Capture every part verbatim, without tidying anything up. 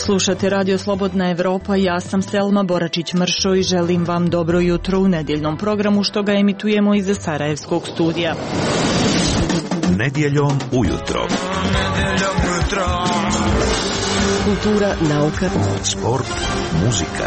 Slušate Radio Slobodna Evropa, ja sam Selma Boračić-Mršo i želim vam dobro jutro u nedjeljnom programu što ga emitujemo iz Sarajevskog studija. Nedjeljom ujutro. Nedjeljom ujutro. Kultura, nauka, sport, muzika.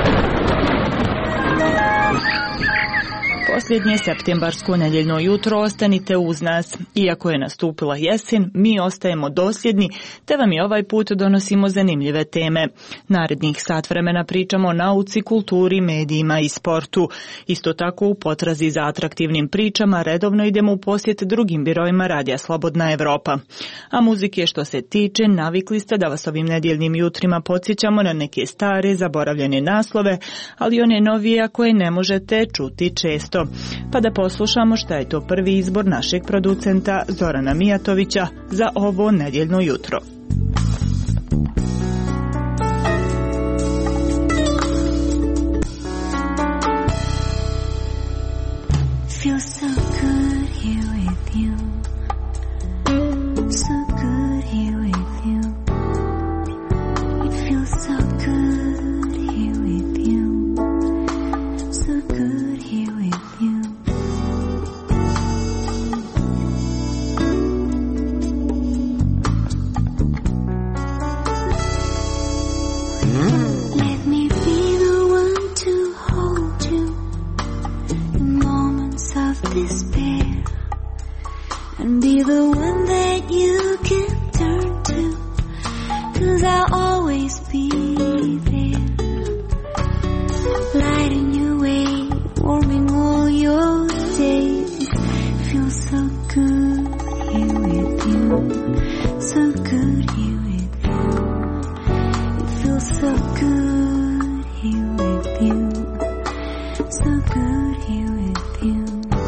Posljednje septembarsko nedjeljno jutro ostanite uz nas. Iako je nastupila jesen, mi ostajemo dosljedni, te vam i ovaj put donosimo zanimljive teme. Narednih sat vremena pričamo o nauci, kulturi, medijima i sportu. Isto tako u potrazi za atraktivnim pričama redovno idemo u posjet drugim birojima Radija Slobodna Evropa. A muzike što se tiče, navikli ste da vas ovim nedjeljnim jutrima podsjećamo na neke stare, zaboravljene naslove, ali one novije koje ne možete čuti često. Pa da poslušamo šta je to prvi izbor našeg producenta Zorana Mijatovića za ovo nedjeljno jutro. Feel so good here with you. So good here with you. It feels so good here with you. So good here with you. Let me be the one to hold you in moments of despair, and be the one that you can turn to, 'cause I'll always be there, lighting your way, warming all your days. Feels so good here with you, so good here with you. It feels so good here with you, so good here with you.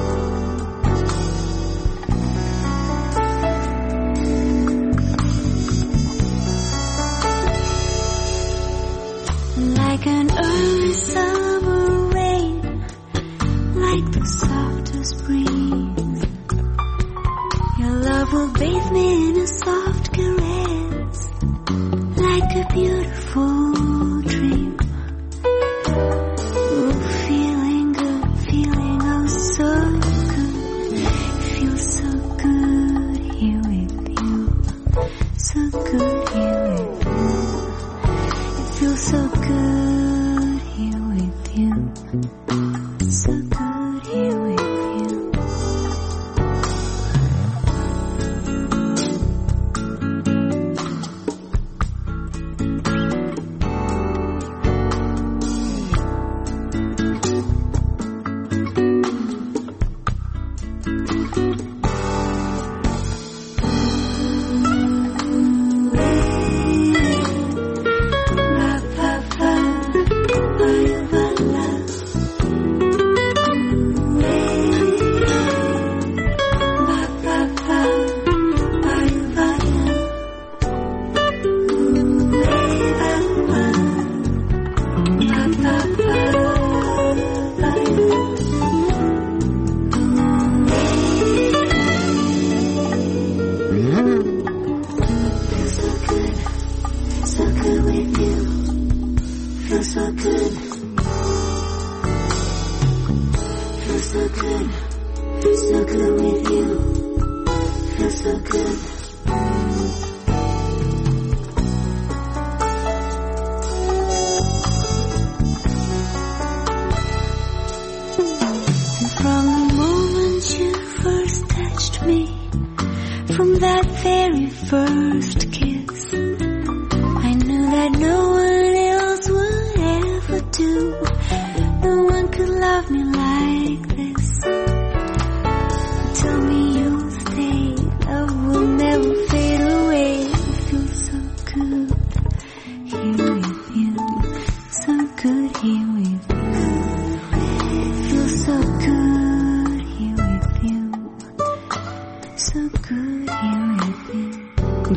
Like an early summer rain, like the softest breeze, your love will bathe me in a soft caress, like a beautiful dream. Oh, feeling good, feeling oh so good. It feels so good here with you, so good here with you. It feels so good here with you, so good here with you.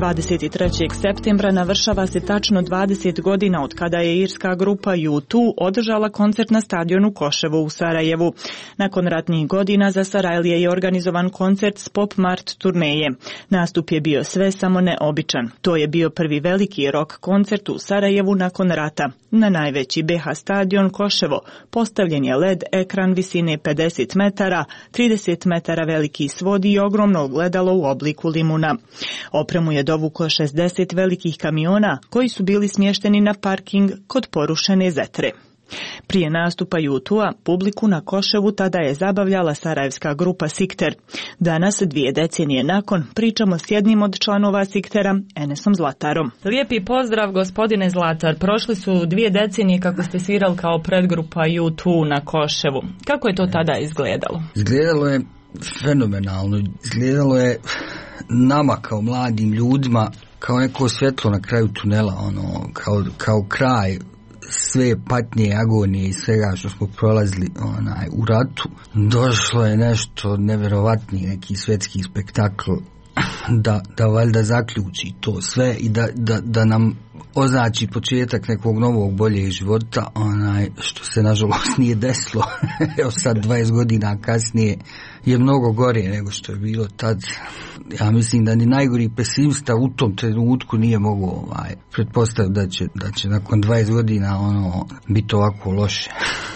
dvadeset trećeg septembra navršava se tačno dvadeset godina od kada je irska grupa U dva održala koncert na stadionu Koševo u Sarajevu. Nakon ratnih godina za Sarajlije je organizovan koncert s Pop Mart turneje. Nastup je bio sve samo neobičan. To je bio prvi veliki rock koncert u Sarajevu nakon rata. Na najveći B H stadion Koševo postavljen je L E D ekran visine pedeset metara, trideset metara veliki svod i ogromno ogledalo u obliku limuna. Opremu je dovuklo šezdeset velikih kamiona koji su bili smješteni na parking kod porušene zetre. Prije nastupa U dva publiku na Koševu tada je zabavljala sarajevska grupa Sikter. Danas, dvije decenije nakon, pričamo s jednim od članova Siktera, Enesom Zlatarom. Lijepi pozdrav, gospodine Zlatar. Prošli su dvije decenije kako ste svirali kao predgrupa U dva na Koševu. Kako je to tada izgledalo? Izgledalo je fenomenalno. Izgledalo je nama kao mladim ljudima kao neko svjetlo na kraju tunela, ono, kao, kao kraj sve patnje, agonije i svega što smo prolazili onaj, u ratu. Došlo je nešto nevjerovatni, neki svjetski spektakl da, da valjda zaključi to sve i da, da, da nam označi početak nekog novog boljeg života, onaj, što se nažalost nije desilo. Evo sad dvadeset godina kasnije je mnogo gore nego što je bilo tad. Ja mislim da ni najgori pesimista u tom trenutku nije mogao ovaj, pretpostaviti da će, da će nakon dvadeset godina ono biti ovako loše.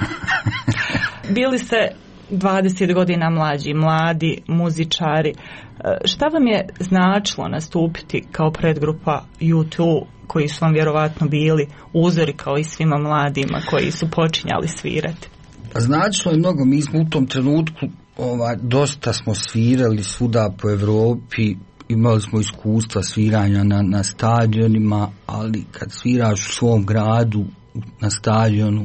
Bili ste dvadeset godina mlađi, mladi muzičari. Šta vam je značilo nastupiti kao predgrupa U dva, koji su vam vjerovatno bili uzori kao i svima mladima koji su počinjali svirati? Značilo je mnogo. Mi smo u tom trenutku ovaj, dosta smo svirali svuda po Europi, imali smo iskustva sviranja na, na stadionima, ali kad sviraš u svom gradu na stadionu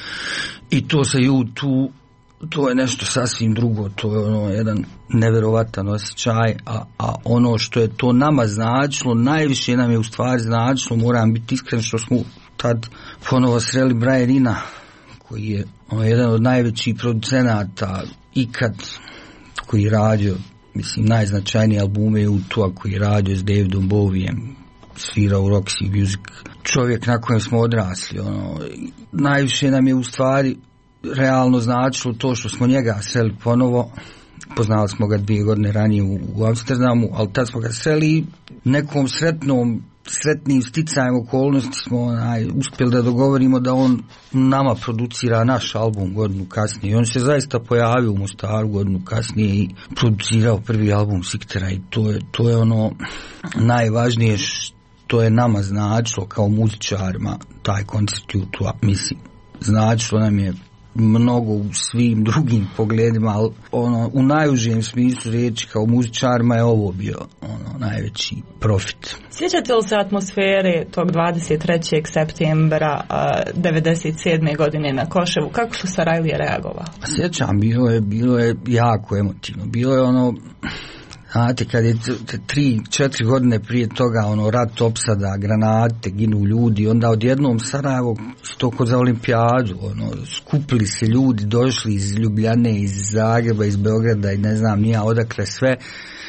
i to sa U dva, to je nešto sasvim drugo, to je ono jedan nevjerovatan osjećaj, a, a ono što je to nama značilo, najviše nam je u stvari značilo, moram biti iskren, što smo tad ponovo sreli Brianina, koji je ono, jedan od najvećih producenata ikad, koji je radio, mislim, najznačajnije albume U dva, koji je radio s Davidom Bowiem, svirao u Roxy Music, čovjek na kojem smo odrasli, ono, najviše nam je u stvari realno značilo to što smo njega sreli ponovo. Poznali smo ga dvije godine ranije u, u Amsterdamu, ali tad smo ga sreli nekom sretnom, sretnim sticajem okolnosti smo onaj, uspjeli da dogovorimo da on nama producira naš album godinu kasnije. I on se zaista pojavio u Mostaru godinu kasnije i producirao prvi album Siktera i to je, to je ono najvažnije što je nama značilo kao muzičarima, taj koncert U dva, mislim, značilo nam je mnogo u svim drugim pogledima, ali ono, u najužijem smislu riječi kao muzičarima je ovo bio ono, najveći profit. Sjećate li se atmosfere tog dvadeset trećeg septembra devedeset sedme godine na Koševu? Kako su Sarajlije reagovali? Sjećam, bilo je, bilo je jako emotivno. Bilo je ono, znate, kad je tri, četiri godine prije toga ono rat opsada, granate, ginu ljudi, onda odjednom Sarajevo, to kod za olimpijadu, ono, skupili se ljudi, došli iz Ljubljane, iz Zagreba, iz Beograda i ne znam nija odakle sve,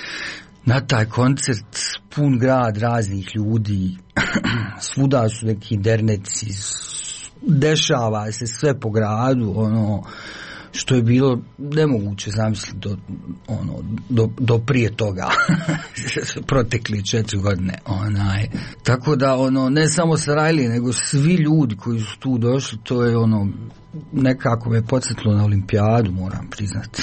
na taj koncert, pun grad raznih ljudi, svuda su neki derneci, dešava se sve po gradu, ono, što je bilo nemoguće zamisliti do, ono, do, do prije toga protekli četiri godine onaj. Tako da ono, ne samo Sarajlije nego svi ljudi koji su tu došli, to je ono, nekako me podsjetilo na olimpijadu, moram priznati.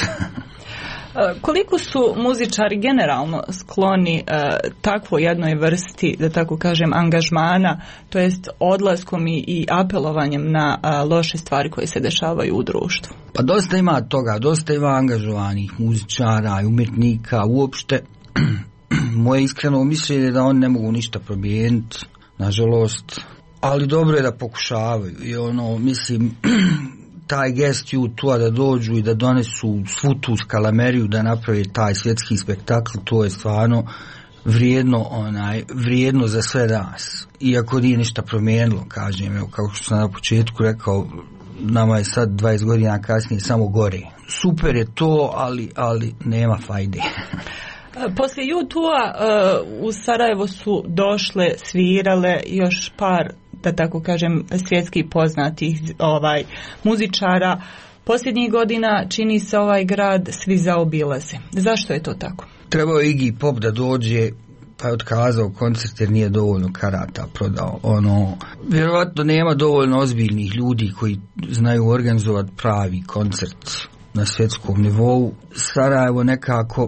Koliko su muzičari generalno skloni uh, takvoj jednoj vrsti, da tako kažem, angažmana, to jest odlaskom i, i apelovanjem na uh, loše stvari koje se dešavaju u društvu? Pa dosta ima toga, dosta ima angažovanih muzičara i umjetnika uopšte. Moje iskreno mišljenje je da oni ne mogu ništa promijeniti, nažalost, ali dobro je da pokušavaju i ono, mislim, taj gest U dva da dođu i da donesu svu tu skalameriju da napravi taj svjetski spektakl, to je stvarno vrijedno, onaj, vrijedno za sve nas. Iako nije ništa promijenilo, kažem, evo, kako što sam na početku rekao, nama je sad dvadeset godina kasnije samo gore. Super je to, ali, ali nema fajde. Poslije U dva uh, u Sarajevo su došle, svirale još par, da tako kažem, svjetski poznatih ovaj muzičara. Posljednjih godina čini se ovaj grad svi zaobilaze. Zašto je to tako? Trebao je Iggy Pop da dođe, pa je otkazao koncert jer nije dovoljno karata prodao. Ono, vjerojatno nema dovoljno ozbiljnih ljudi koji znaju organizovati pravi koncert na svjetskom nivou. Sarajevo nekako,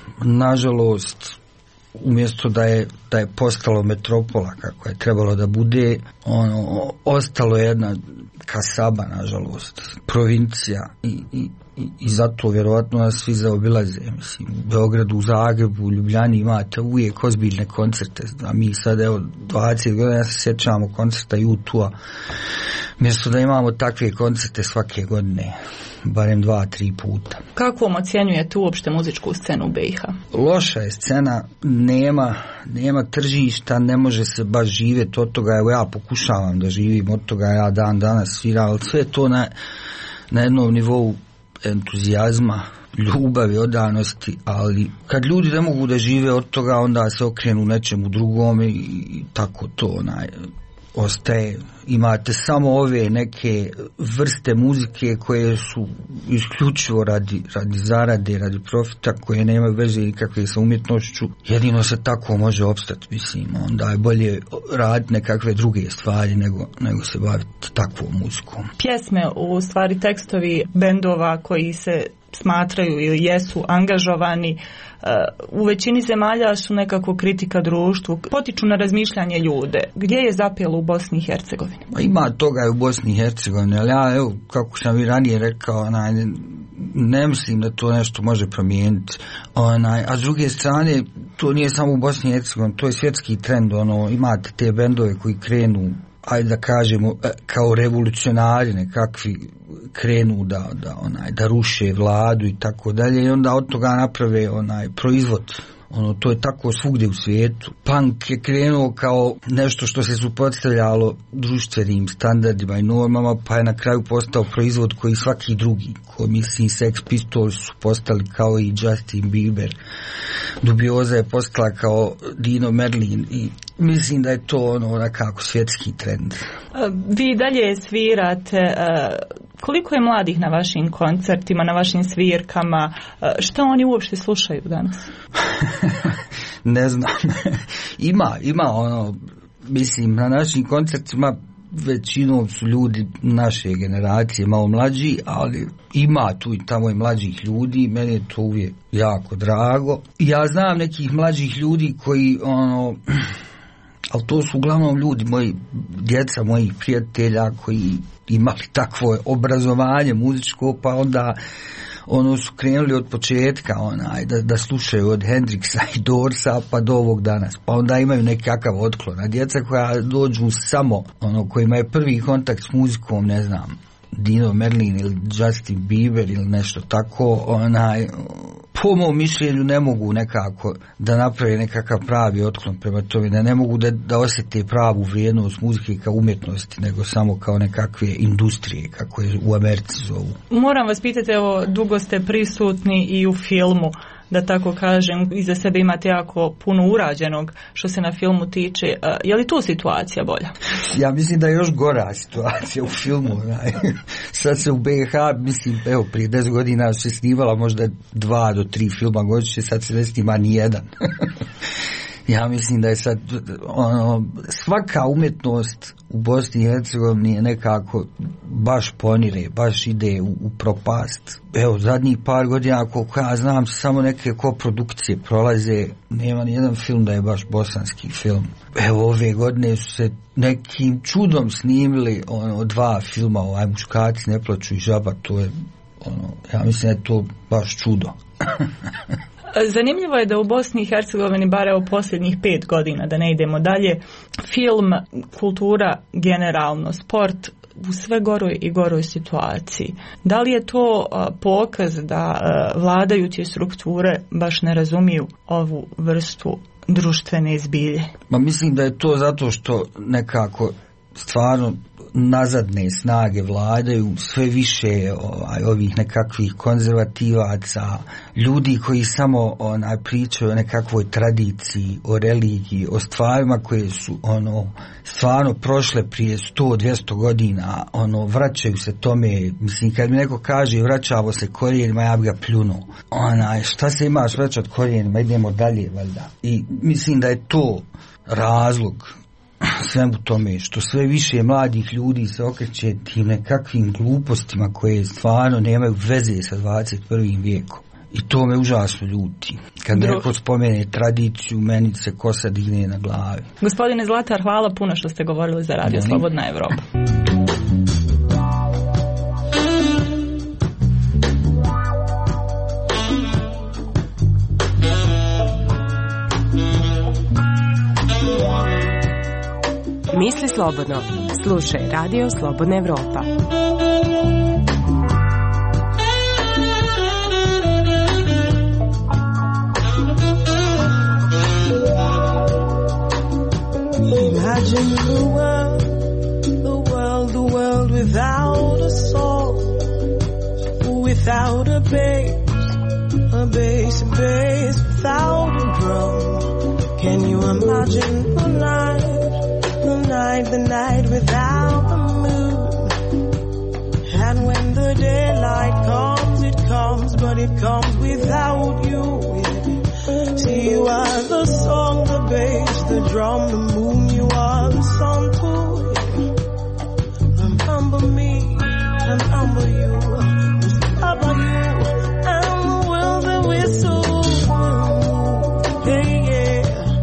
nažalost, umjesto da je, da je postalo metropola kako je trebalo da bude, ono, ostalo je jedna kasaba, nažalost, provincija i, i, i zato vjerojatno nas svi zaobilaze. Mislim, u Beogradu, u Zagrebu, u Ljubljani imate uvijek ozbiljne koncerte, a mi sad evo dvadeset godina se sjećamo koncerta U dva, mjesto da imamo takve koncerte svake godine, barem dva, tri puta. Kakvom ocjenjujete uopšte muzičku scenu u B i H? Loša je scena, nema, nema tržišta, ne može se baš živjeti od toga. Evo ja pokušavam da živim od toga, ja dan danas sviram, ali sve to na, na jednom nivou entuzijazma, ljubavi, odanosti, ali kad ljudi ne mogu da žive od toga, onda se okrenu nečemu drugome i, i tako to onaj ostaje. Imate samo ove neke vrste muzike koje su isključivo radi, radi zarade, radi profita, koje nemaju veze nikakve sa umjetnošću. Jedino se tako može opstati, mislim. Onda je bolje raditi nekakve druge stvari nego, nego se baviti takvom muzikom. Pjesme, u stvari tekstovi bendova koji se smatraju ili jesu angažovani u većini zemalja su nekako kritika društvu, potiču na razmišljanje ljude. Gdje je zapelo u Bosni i Hercegovini? Ima toga i u Bosni i Hercegovini, ali ja, evo, kako sam i ranije rekao, onaj, ne mislim da to nešto može promijeniti. Onaj, a s druge strane, to nije samo u Bosni i Hercegovini, to je svjetski trend. Ono, imate te bendove koji krenu, ajde da kažemo, kao revolucionari nekakvi, krenu da, da, onaj, da ruše vladu i tako dalje i onda od toga naprave onaj proizvod. Ono, to je tako svugdje u svijetu. Punk je krenuo kao nešto što se suprotstavljalo društvenim standardima i normama, pa je na kraju postao proizvod koji svaki drugi, ko mislim Sex Pistols su postali kao i Justin Bieber, Dubioza je postala kao Dino Merlin i mislim da je to ono nekako svjetski trend. Vi dalje svirate, koliko je mladih na vašim koncertima, na vašim svirkama, što oni uopšte slušaju danas? Ne znam. ima, ima ono, mislim, na našim koncertima većinom su ljudi naše generacije, malo mlađi, ali ima tu i tamo i mlađih ljudi, meni je to uvijek jako drago. Ja znam nekih mlađih ljudi koji, ono, ali to su uglavnom ljudi, moji djeca, mojih prijatelja koji imali takvo obrazovanje muzičko, pa onda ono su krenuli od početka onaj, da, da slušaju od Hendrixa i Dorsa pa do ovog danas, pa onda imaju nekakav otklon. A djeca koja dođu samo, ono, kojima je prvi kontakt s muzikom, ne znam, Dino Merlin ili Justin Bieber ili nešto tako, onaj, po mom mišljenju ne mogu nekako da naprave nekakav pravi otklon prema tome, da ne mogu da, da osjete pravu vrijednost muzike kao umjetnosti, nego samo kao nekakve industrije, kako je u Americi zovu. Moram vas pitati, evo, dugo ste prisutni i u filmu, da tako kažem, iza sebe imate jako puno urađenog što se na filmu tiče. Je li tu situacija bolja? Ja mislim da je još gora situacija u filmu. Sad se u B i H, mislim, evo, prije deset godina se snivala možda dva do tri filma godišnje, sad se ne snima ni jedan. Ja mislim da je sad ono, svaka umjetnost u Bosni i Hercegovini je nekako baš ponire, baš ide u, u propast. Evo, zadnjih par godina, koliko ja znam, samo neke koprodukcije prolaze, nema ni jedan film da je baš bosanski film. Evo, ove godine su se nekim čudom snimili ono, dva filma, ovaj Muškarci ne plaču i Žaba, to je, ono, ja mislim da je to baš čudo. Zanimljivo je da u Bosni i Hercegovini, bare u posljednjih pet godina, da ne idemo dalje, film, kultura, generalno, sport u sve goroj i goroj situaciji. Da li je to a, pokaz da a, vladajuće strukture baš ne razumiju ovu vrstu društvene zbilje? Ma mislim da je to zato što nekako stvarno nazadne snage vladaju, sve više ovaj, ovih nekakvih konzervativaca, ljudi koji samo onaj pričaju o nekakvoj tradiciji, o religiji, o stvarima koje su ono stvarno prošle prije sto dvjesto godina, ono vraćaju se tome. Mislim, kad mi neko kaže vraćamo se korijenima, ja bi ga pljunuo. Onaj, šta se imaš vraćati korijenima, idemo dalje valjda. I mislim da je to razlog svemu tome što sve više mladih ljudi se okreće tim nekakvim glupostima koje stvarno nemaju veze sa dvadeset prvim vijekom. I to me užasno ljuti. Kad Dru... neko spomene tradiciju, meni se kosa digne na glavi. Gospodine Zlatar, hvala puno što ste govorili za Radio Slobodna Evropa. Misli slobodno. Slušaj Radio Slobodna Evropa. Imagine the world, the world, the world without a soul, without a bass, a bass, a bass, without a drum. Can you imagine the night? The night, the night without the moon. And when the daylight comes, it comes, but it comes without you. See, you are the song, the bass, the drum, the moon, you are the sun too. Remember me, remember you, remember you, and the will that we're so hey, yeah.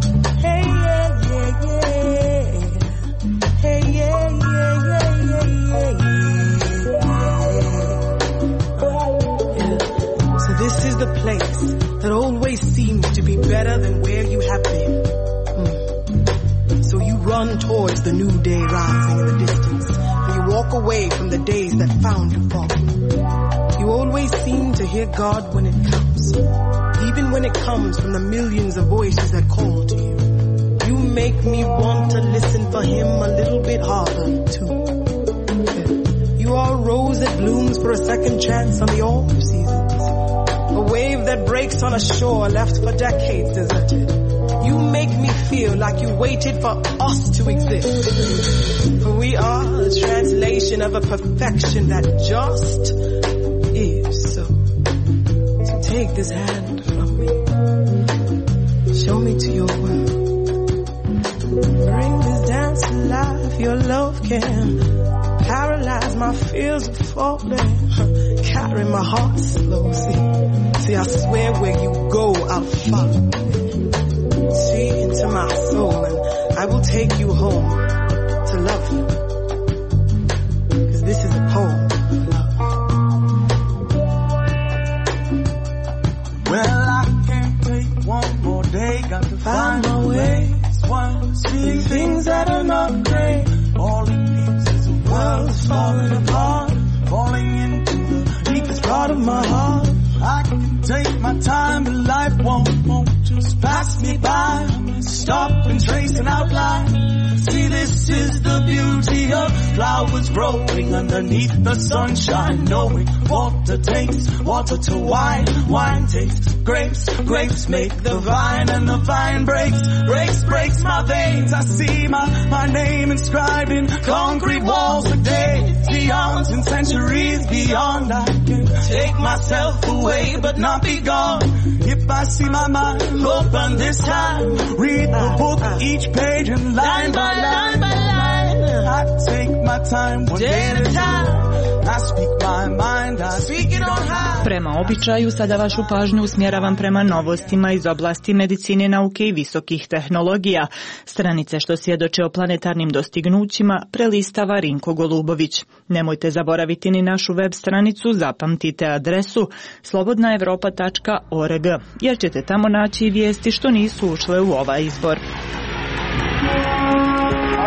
The place that always seems to be better than where you have been. Mm. So you run towards the new day rising in the distance, and you walk away from the days that found you falling. You always seem to hear God when it comes, even when it comes from the millions of voices that call to you. You make me want to listen for Him a little bit harder too. Yeah. You are a rose that blooms for a second chance on the off seasons. A wave that breaks on a shore left for decades deserted. You make me feel like you waited for us to exist. For we are a translation of a perfection that just is. So, so take this hand from me. Show me to your world. Bring this dance to life. Your love can paralyze my fears of falling. Carry my heart slow. See. See, I swear where you go, I'll follow. See into my soul, and I will take you home to love you. Cause this is a poem of love. Well, I can't take one more day, got to find my way. One, see things that are not great. All it needs is a world falling apart, falling into the deepest part of my heart. I can take my time, but life won't, won't just pass me by. Stop and trace an outline. See, this is the beauty of flowers growing underneath the sunshine. Knowing water takes water to wine, wine takes grapes, grapes make the vine, and the vine breaks, breaks, breaks my veins. I see my, my name inscribed in concrete walls for days, eons and centuries beyond. I can take myself away, but not be gone. If I see my mind open this time, read the book, each page and line by line by line. I take my time one day at a time. I speak my mind, I speak it on high. Prema običaju, sada vašu pažnju usmjeravam prema novostima iz oblasti medicine, nauke i visokih tehnologija. Stranice što svjedoče o planetarnim dostignućima prelistava Rinko Golubović. Nemojte zaboraviti ni našu web stranicu, zapamtite adresu slobodna evropa tačka org, jer ćete tamo naći i vijesti što nisu ušle u ovaj izbor.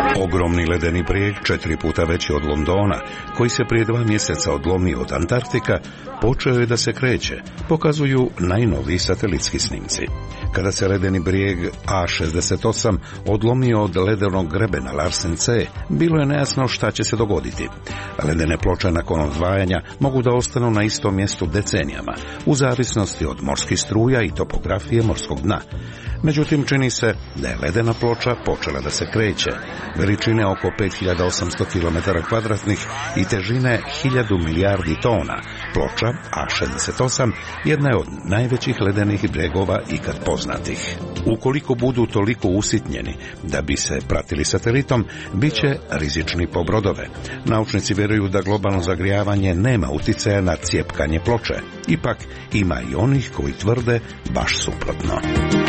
Ogromni ledeni brijeg, četiri puta veći od Londona, koji se prije dva mjeseca odlomio od Antarktika, počeo je da se kreće, pokazuju najnoviji satelitski snimci. Kada se ledeni brijeg A šezdeset osam odlomio od ledenog grebena Larsen C, bilo je nejasno šta će se dogoditi. Ledene ploče nakon odvajanja mogu da ostanu na istom mjestu decenijama, u zavisnosti od morskih struja i topografije morskog dna. Međutim, čini se da je ledena ploča počela da se kreće, veličine oko pet hiljada osamsto kilometara kvadratnih i težine hiljadu milijardi tona. Ploča A šezdeset osam jedna je od najvećih ledenih brijegova ikad poznatih. Ukoliko budu toliko usitnjeni da bi se pratili satelitom, bit će rizični po brodove. Naučnici vjeruju da globalno zagrijavanje nema uticaja na cjepkanje ploče. Ipak ima i onih koji tvrde baš suprotno.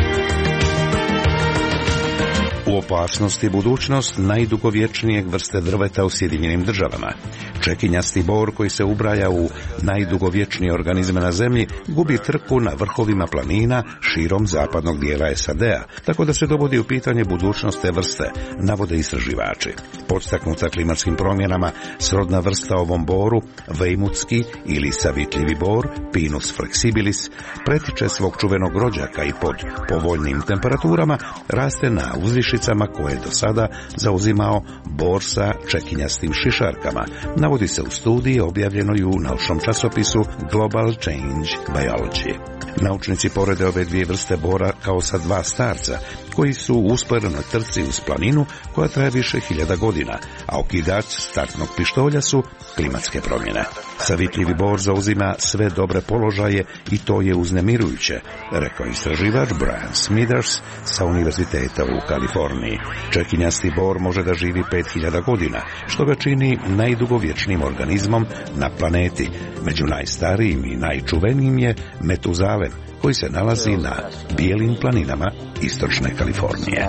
U opasnosti budućnost najdugovječnijeg vrste drveta u Sjedinjenim državama. Čekinjasti bor, koji se ubraja u najdugovječnije organizme na zemlji, gubi trku na vrhovima planina širom zapadnog dijela S A D-a, tako da se dovodi u pitanje budućnost te vrste, navode istraživači. Podstaknuta klimatskim promjenama, srodna vrsta ovom boru, vejmutski ili savitljivi bor, Pinus flexibilis, pretiče svog čuvenog rođaka i pod povoljnim temperaturama raste na uzvišicama koje je do sada zauzimao bor sa čekinjastim šišarkama, navodi se u studiji objavljenoj u naučnom časopisu Global Change Biology. Naučnici porede ove dvije vrste bora kao sa dva starca, koji su u usporenoj trci uz planinu koja traje više hiljada godina, a okidač startnog pištolja su klimatske promjene. Savitljivi bor zauzima sve dobre položaje i to je uznemirujuće, rekao istraživač Brian Smithers sa Univerziteta u Kaliforniji. Čekinjasti bor može da živi pet hiljada godina, što ga čini najdugovječnijim organizmom na planeti. Među najstarijim i najčuvenijim je Metuzalem, koji se nalazi na bijelim planinama istočne Kalifornije.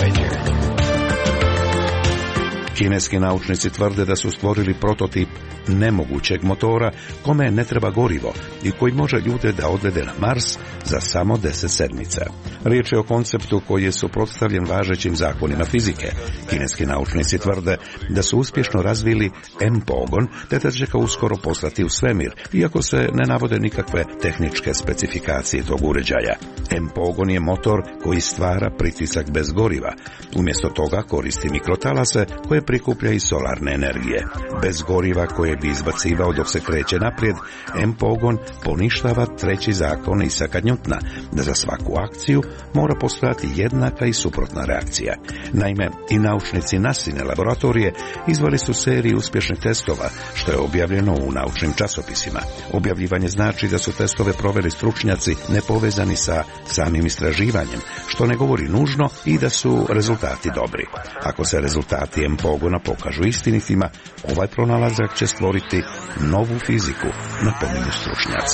Kineski naučnici tvrde da su stvorili prototip nemogućeg motora kome ne treba gorivo i koji može ljude da odvede na Mars za samo deset sedmica. Riječ je o konceptu koji je suprotstavljen važećim zakonima fizike. Kineski naučnici tvrde da su uspješno razvili M-pogon, te da će ga uskoro poslati u svemir, iako se ne navode nikakve tehničke specifikacije tog uređaja. M-pogon je motor koji stvara pritisak bez goriva. Umjesto toga koristi mikrotalase koje prikuplja iz solarne energije. Bez goriva koje bi izbacivao dok se kreće naprijed, M-pogon poništava treći zakon Isaka Njutna, da za svaku akciju mora postojati jednaka i suprotna reakcija. Naime, i naučnici nasine laboratorije izveli su seriju uspješnih testova, što je objavljeno u naučnim časopisima. Objavljivanje znači da su testove proveli stručnjaci nepovezani sa samim istraživanjem, što ne govori nužno i da su rezultati dobri. Ako se rezultati M-pogona pokažu istinitima, ovaj pronalazak će stvoriti novu fiziku, napominju stručnjaci.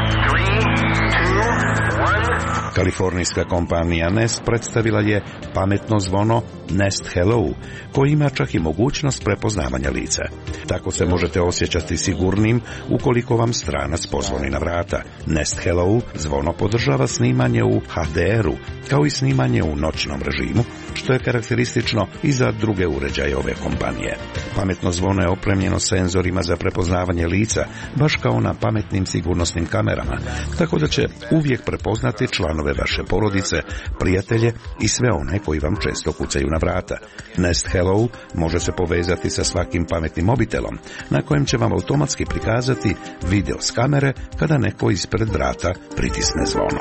Kalifornijska kompanija Nest predstavila je pametno zvono Nest Hello, koji ima čak i mogućnost prepoznavanja lica. Tako se možete osjećati sigurnim ukoliko vam stranac pozvoni na vrata. Nest Hello zvono podržava snimanje u H D R-u, kao i snimanje u noćnom režimu, što je karakteristično i za druge uređaje ove kompanije. Pametno zvono je opremljeno senzorima za prepoznavanje lica, baš kao na pametnim sigurnosnim kamerama, tako da će uvijek prepoznati članove vaše porodice, prijatelje i sve one koji vam često kucaju na vrata. Nest Hello može se povezati sa svakim pametnim mobitelom, na kojem će vam automatski prikazati video s kamere kada neko ispred vrata pritisne zvono.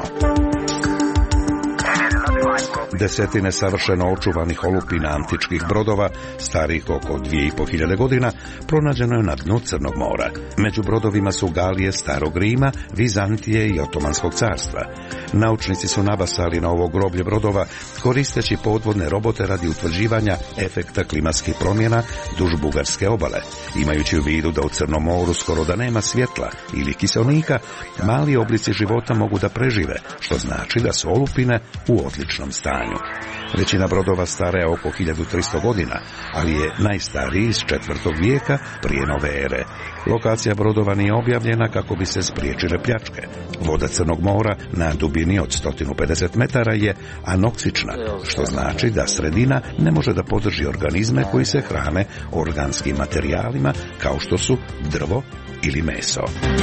Desetine savršeno očuvanih olupina antičkih brodova, starih oko dvije i po hiljade godina, pronađeno je na dnu Crnog mora. Među brodovima su galije Starog Rima, Vizantije i Otomanskog carstva. Naučnici su nabasali na ovo groblje brodova koristeći podvodne robote radi utvrđivanja efekta klimatskih promjena duž Bugarske obale. Imajući u vidu da u Crnom moru skoro da nema svjetla ili kiselnika, mali oblici života mogu da prežive, što znači da su olupine u odličnom stanju. sviranju. Većina brodova stara je oko hiljadu tristo godina, ali je najstariji iz četvrtog vijeka prije nove ere. Lokacija brodova nije objavljena kako bi se spriječile pljačke. Voda Crnog mora na dubini od sto pedeset metara je anoksična, što znači da sredina ne može da podrži organizme koji se hrane organskim materijalima kao što su drvo ili meso.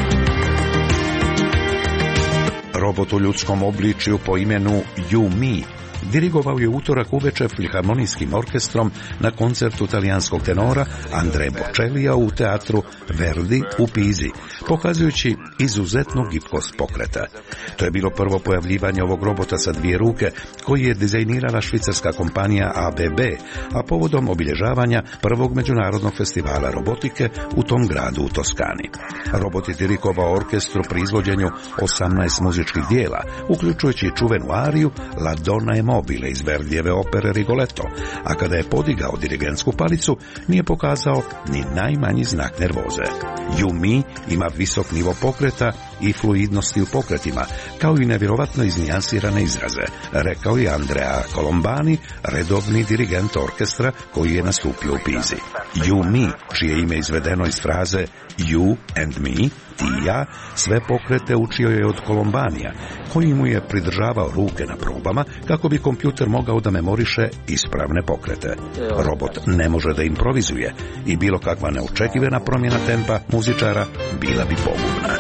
Robot u ljudskom obličju po imenu You-Me dirigovao je utorak uveče filharmonijskim orkestrom na koncertu talijanskog tenora Andrea Bocellija u teatru Verdi u Pizi, pokazujući izuzetnu gibkost pokreta. To je bilo prvo pojavljivanje ovog robota sa dvije ruke koji je dizajnirala švicarska kompanija A B B, a povodom obilježavanja prvog međunarodnog festivala robotike u tom gradu u Toskani. Robot je dirigovao orkestru pri izvođenju osamnaest muzičkih dijela, uključujući čuvenu ariju La Donna e Mobile iz Verdijeve opere Rigoletto, a kada je podigao dirigentsku palicu, nije pokazao ni najmanji znak nervoze. You-Me ima visok nivo pokreta i fluidnosti u pokretima, kao i nevjerovatno iznijansirane izraze, rekao je Andrea Colombani, redovni dirigent orkestra koji je nastupio u Pizi. You-Me, čije ime izvedeno iz fraze You and me, ti i ja, sve pokrete učio je od Kolombanija, koji mu je pridržavao ruke na probama kako bi kompjuter mogao da memoriše ispravne pokrete. Robot ne može da improvizuje i bilo kakva neočekivana promjena tempa muzičara bila bi pogubna.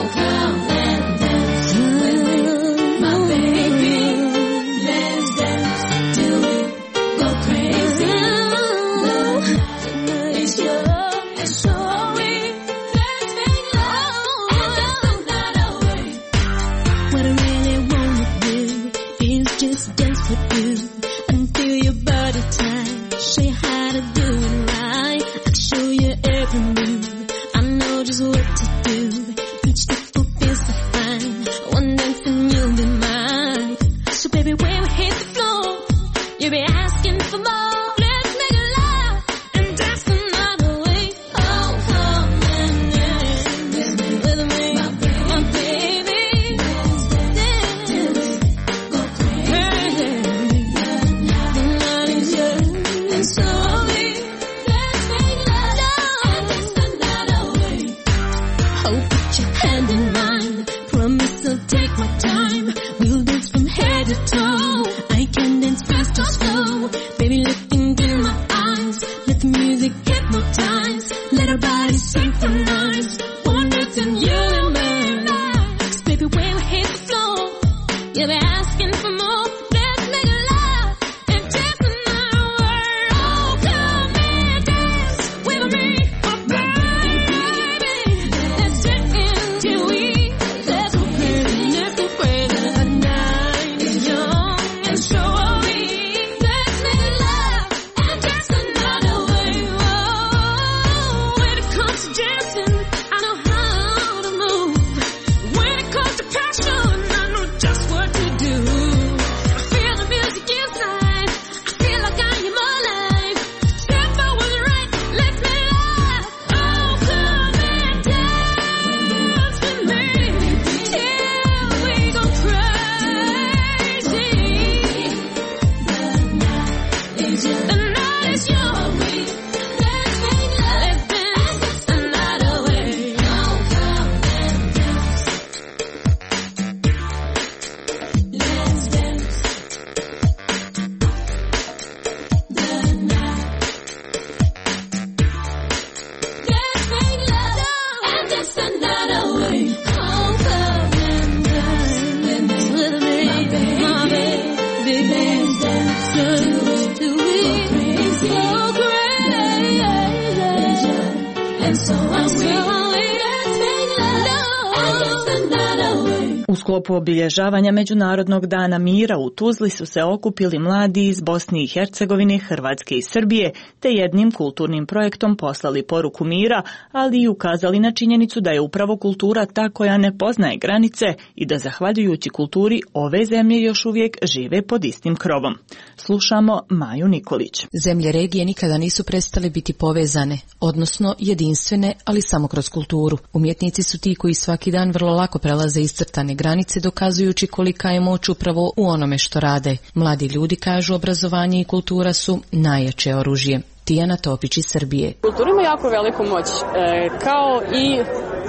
U sklopu obilježavanja Međunarodnog dana mira u Tuzli su se okupili mladi iz Bosne i Hercegovine, Hrvatske i Srbije, te jednim kulturnim projektom poslali poruku mira, ali i ukazali na činjenicu da je upravo kultura ta koja ne poznaje granice i da zahvaljujući kulturi ove zemlje još uvijek žive pod istim krovom. Slušamo Maju Nikolić. Zemlje regije nikada nisu prestale biti povezane, odnosno jedinstvene, ali samo kroz kulturu. Umjetnici su ti koji svaki dan vrlo lako prelaze iscrtane granice dokazujući kolika je moć upravo u onome što rade. Mladi ljudi kažu obrazovanje i kultura su najjače oružje. Tijana Topić iz Srbije. Kultura ima jako veliku moć, e, kao i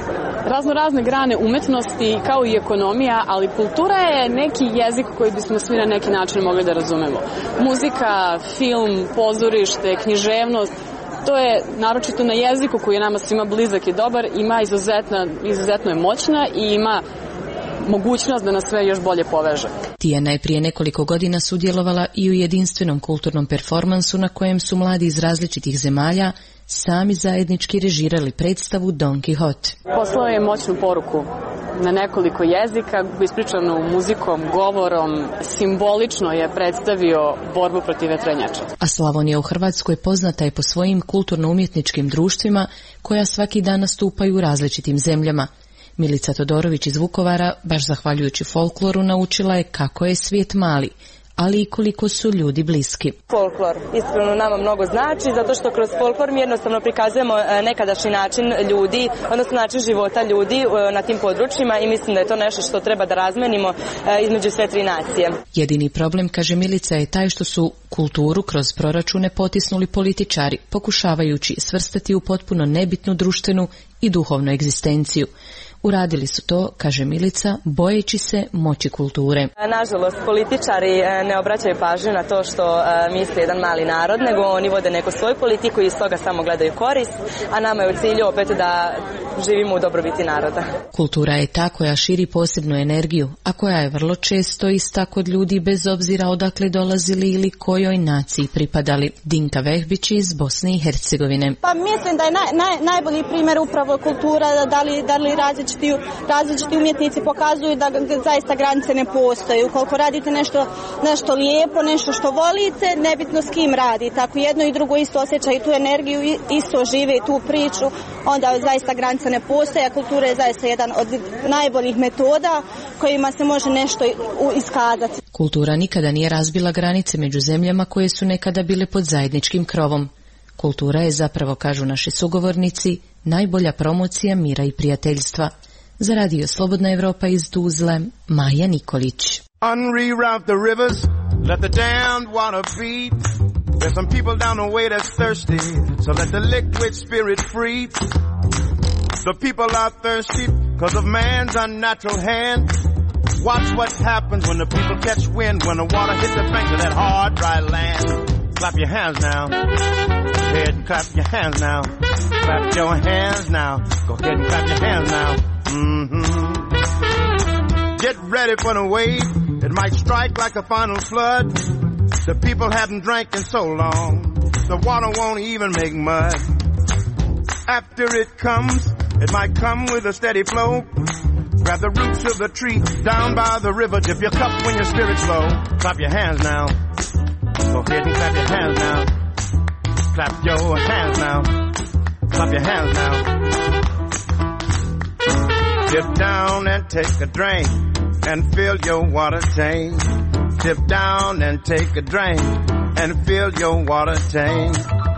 razno razne grane umetnosti, kao i ekonomija, ali kultura je neki jezik koji bismo svi na neki način mogli da razumemo. Muzika, film, pozorište, književnost, to je naročito na jeziku koji je nama svima blizak i dobar, ima izuzetno, izuzetno je moćna i ima mogućnost da nas sve još bolje poveže. Tijana je prije nekoliko godina sudjelovala i u jedinstvenom kulturnom performansu na kojem su mladi iz različitih zemalja sami zajednički režirali predstavu Don Quixote. Poslao je moćnu poruku na nekoliko jezika, ispričanu muzikom, govorom, simbolično je predstavio borbu protiv vetrenjača. A Slavonija u Hrvatskoj poznata je po svojim kulturno-umjetničkim društvima koja svaki dan nastupaju u različitim zemljama. Milica Todorović iz Vukovara, baš zahvaljujući folkloru, naučila je kako je svijet mali, ali i koliko su ljudi bliski. Folklor iskreno nama mnogo znači, zato što kroz folklor mi jednostavno prikazujemo nekadašnji način ljudi, odnosno način života ljudi na tim područjima i mislim da je to nešto što treba da razmenimo između sve tri nacije. Jedini problem, kaže Milica, je taj što su kulturu kroz proračune potisnuli političari, pokušavajući svrstati u potpuno nebitnu društvenu i duhovnu egzistenciju. Uradili su to, kaže Milica, bojeći se moći kulture. Nažalost, političari ne obraćaju pažnju na to što misli jedan mali narod, nego oni vode neku svoju politiku i iz toga samo gledaju korist, a nama je u cilju opet da živimo u dobrobiti naroda. Kultura je ta koja širi posebnu energiju, a koja je vrlo često ista kod ljudi bez obzira odakle dolazili ili kojoj naciji pripadali. Dinka Vehbić iz Bosne i Hercegovine. Pa mislim da je naj, naj, najbolji primjer upravo kultura, da li, da li različiti, različiti umjetnici pokazuju da zaista granice ne postoje. Ukoliko radite nešto, nešto lijepo, nešto što volite, nebitno s kim radite. Ako jedno i drugo isto osjećaju tu energiju, isto žive tu priču, onda zaista granice ne postoje, a kultura je zaista jedan od najboljih metoda kojima se može nešto iskazati. Kultura nikada nije razbila granice među zemljama koje su nekada bile pod zajedničkim krovom. Kultura je zapravo, kažu naši sugovornici, najbolja promocija mira i prijateljstva. Za radio Slobodna Evropa iz Tuzle, Maja Nikolić. Unreroute the rivers, let the damned water beat. There's some people down the way that's thirsty, so let the liquid spirit free. The people are thirsty because of man's unnatural hand. Watch what happens when the people catch wind, when the water hits the banks of that hard, dry land. Clap your hands now. Go ahead and clap your hands now. Clap your hands now. Go ahead and clap your hands now. Mm-hmm. Get ready for the wave. It might strike like a final flood. The people haven't drank in so long. The water won't even make mud. After it comes, it might come with a steady flow. Grab the roots of the tree down by the river. Dip your cup when your spirit's low. Clap your hands now. Go ahead and clap your hands now. Clap your hands now. Clap your hands now. Dip down and take a drink and fill your water tank. Dip down and take a drink and fill your water tank.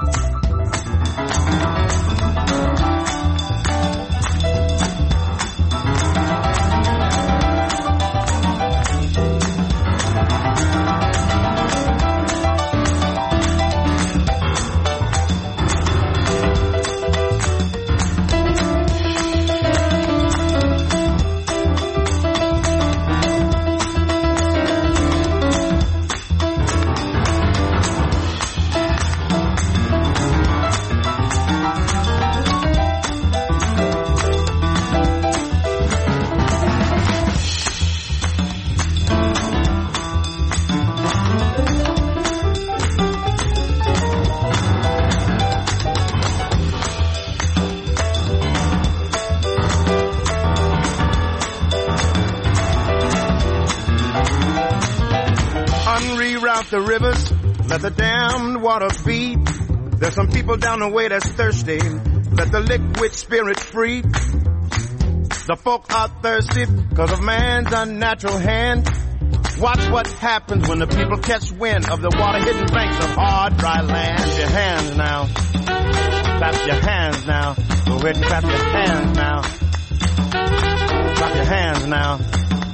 The rivers, let the damned water beat. There's some people down the way that's thirsty. Let the liquid spirit free. The folk are thirsty because of man's unnatural hand. Watch what happens when the people catch wind of the water-hidden banks of hard, dry land. Clap your hands now. Clap your hands now. Go ahead and clap your hands now. Clap your hands now.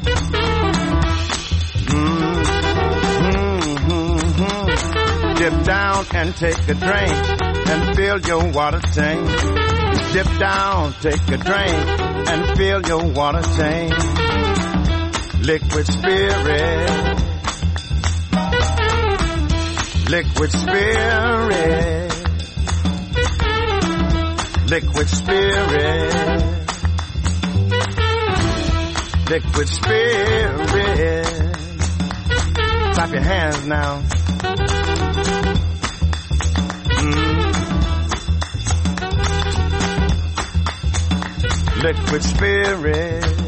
dip down and take a drink and fill your water tank. Dip down, take a drink and fill your water tank. Liquid spirit, liquid spirit, liquid spirit, liquid spirit. Clap your hands now. Mm. Liquid spirit.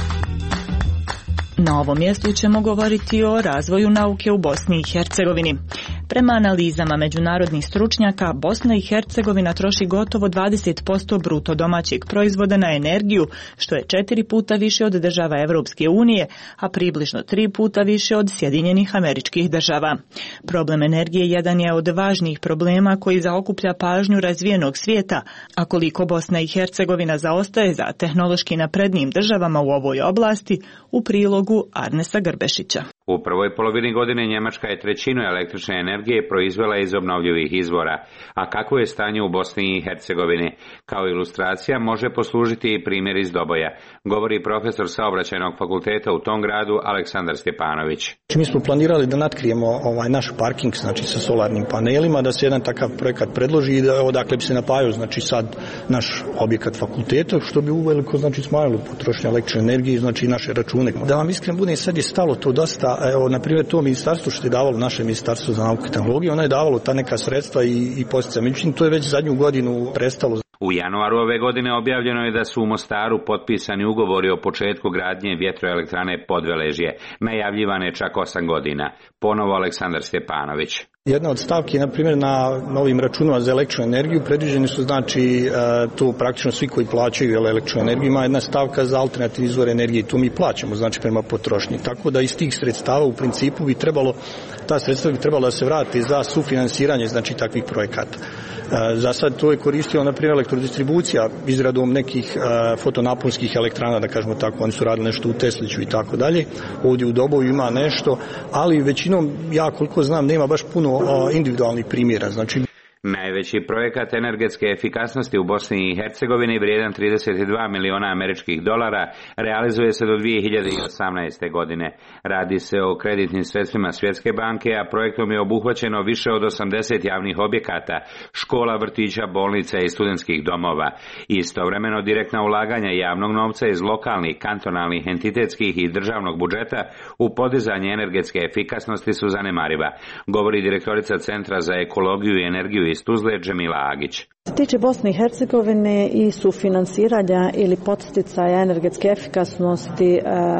Na ovom mjestu ćemo govoriti o razvoju nauke u Bosni i Hercegovini. Prema analizama međunarodnih stručnjaka, Bosna i Hercegovina troši gotovo dvadeset posto bruto domaćeg proizvoda na energiju, što je četiri puta više od država Evropske unije, a približno tri puta više od Sjedinjenih Američkih Država. Problem energije jedan je od važnijih problema koji zaokuplja pažnju razvijenog svijeta, a koliko Bosna i Hercegovina zaostaje za tehnološki naprednijim državama u ovoj oblasti, u prilogu Arnesa Grbešića. U prvoj polovini godine Njemačka je trećinu električne energije proizvela iz obnovljivih izvora, a kako je stanje u Bosni i Hercegovini? Kao ilustracija može poslužiti i primjer iz Doboja, govori profesor saobraćajnog fakulteta u tom gradu Aleksandar Stjepanović. Mi smo planirali da natkrijemo ovaj naš parking, znači sa solarnim panelima, da se jedan takav projekat predloži i da odakle bi se napajao, znači sad naš objekat fakulteta, što bi uveliko znači smanjilo potrošnju električne energije, znači naše račune. Da vam iskren budem, sad je stalo to dosta. Evo, na primjer, to ministarstvo što je davalo, naše ministarstvo za nauku i tehnologiju, ono je davalo ta neka sredstva i, i posticaje. Međutim, to je već zadnju godinu prestalo. U januaru ove godine objavljeno je da su u Mostaru potpisani ugovori o početku gradnje vjetroelektrane Podveležje, najavljivane čak osam godina. Ponovo Aleksandar Stjepanović. Jedna od stavki, na primjer, na novim računima za električnu energiju predviđeni su, znači, to praktično svi koji plaćaju električnu energiju, ima jedna stavka za alternativni izvor energije i tu mi plaćamo, znači, prema potrošnji. Tako da iz tih sredstava u principu bi trebalo, ta sredstva bi trebalo da se vrati za sufinansiranje, znači, takvih projekata. Za sad to je koristilo, na primjer, elektrodistribucija izradom nekih fotonaponskih elektrana, da kažemo tako, oni su radili nešto u Tesliću i tako dalje. Ovdje u Doboju ima nešto, ali većinom, ja koliko znam, nema baš puno individualnih primjera, znači. Najveći projekat energetske efikasnosti u Bosni i Hercegovini, vrijedan trideset dva miliona američkih dolara, realizuje se do dvije hiljade osamnaeste. godine. Radi se o kreditnim sredstvima Svjetske banke, a projektom je obuhvaćeno više od osamdeset javnih objekata, škola, vrtića, bolnica i studentskih domova. Istovremeno direktna ulaganja javnog novca iz lokalnih, kantonalnih, entitetskih i državnog budžeta u podizanje energetske efikasnosti su zanemariva, govori direktorica Centra za ekologiju i energiju iz Tuzle Džemila Agić. Što se tiče Bosne i Hercegovine i sufinansiranja ili podsticaja energetske efikasnosti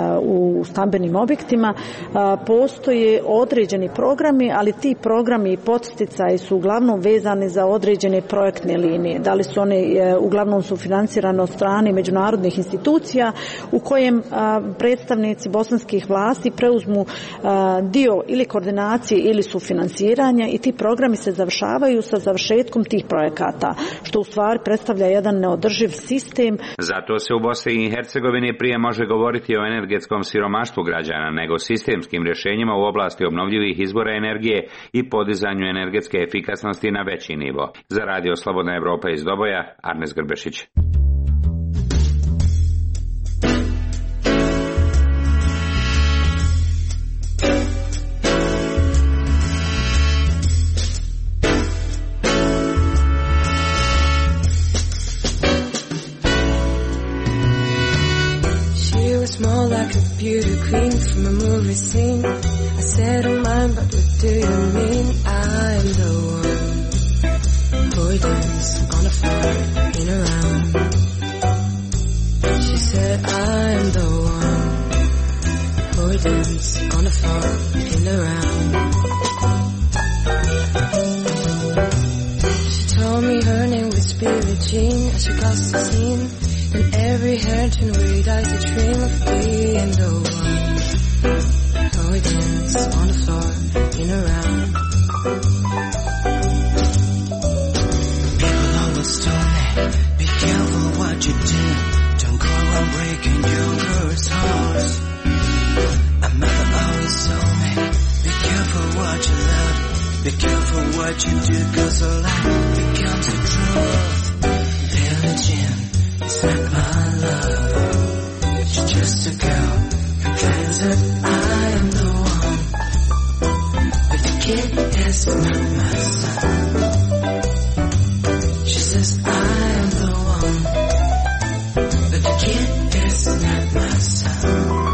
u stambenim objektima, postoje određeni programi, ali ti programi i podsticaji su uglavnom vezani za određene projektne linije. Da li su one uglavnom sufinansirane od strane međunarodnih institucija u kojem predstavnici bosanskih vlasti preuzmu dio ili koordinacije ili sufinansiranja i ti programi se završavaju sa završetkom tih projekata, što u stvari predstavlja jedan neodrživ sistem. Zato se u Bosni i Hercegovini prije može govoriti o energetskom siromaštvu građana nego sistemskim rješenjima u oblasti obnovljivih izvora energije i podizanju energetske efikasnosti na veći nivo. Za Radio Slobodna Evropa iz Doboja, Arnes Grbešić. Small like a beauty queen from a movie scene. I said, oh mine, but what do you mean? I'm the one who dance on the floor in a round. She said, I'm the one who dance on the floor in a round. She told me her name was Spirit Jean as she crossed the scene. And every hair turned away dies a dream of being the one who dance on the floor in a round. People always told me, be careful what you do. Don't go around breaking your girl's heart. My mother always told me, be careful what you love. Be careful what you do, 'cause the life becomes a drug. Village Inn, it's not my love. She's just a girl who claims that I am the one, but the kid is not my son. She says I am the one, but the kid is not my son.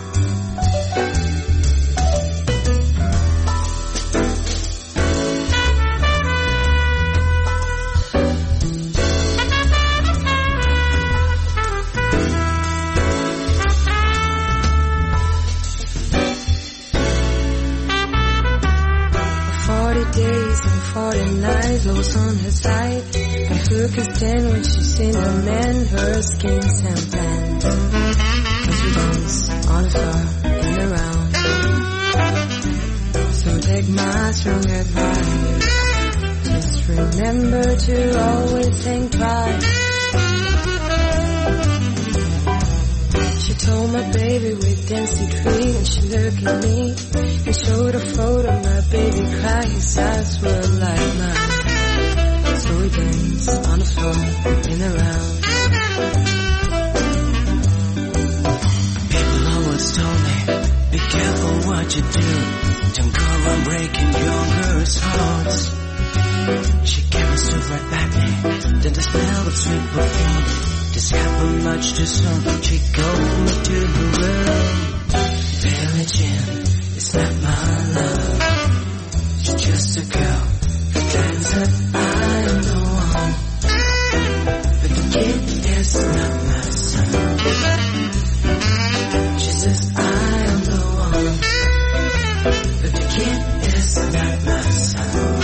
Days and forty nights, lows on her side. Her hook is ten when she's in the man, her skin's and tan. As we dance on the floor and around. So take my strong advice. Just remember to always think twice. She told my baby with dancing tree, and she looked at me and showed a photo. My baby cried, his eyes were like mine. So we danced on the floor and around. People always told me, be careful what you do. Don't go around breaking young girls' hearts. She came and stood right back me. Then the smell of sweet perfume. This happened much too soon. She called me to the world. Village Inn, it's not my love. She's just a girl who claims that I am the one, but the kid is not my son. She says I am the one, but the kid is not my son.